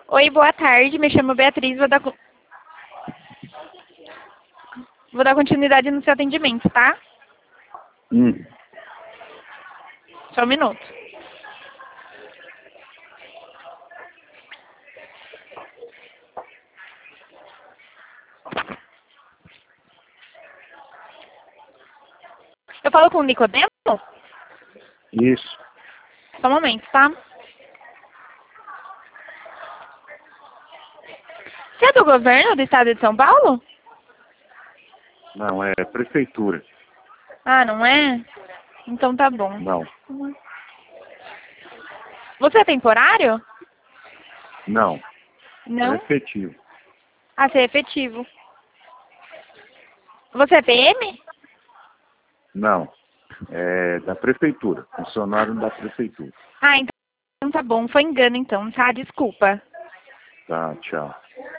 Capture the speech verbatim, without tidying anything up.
Oi, boa tarde. Me chamo Beatriz. Vou dar, co- vou dar continuidade no seu atendimento, tá? Hum. Só um minuto. Eu falo com o Nicodemo? Isso. Só um momento, tá? Você é do governo do estado de São Paulo? Não, é prefeitura. Ah, não é? Então tá bom. Não. Você é temporário? Não. É Não? efetivo. Ah, você é efetivo. Você é P M? Não. É da prefeitura. Funcionário da prefeitura. Ah, então tá bom. Foi engano então, tá? Desculpa. Tá, tchau.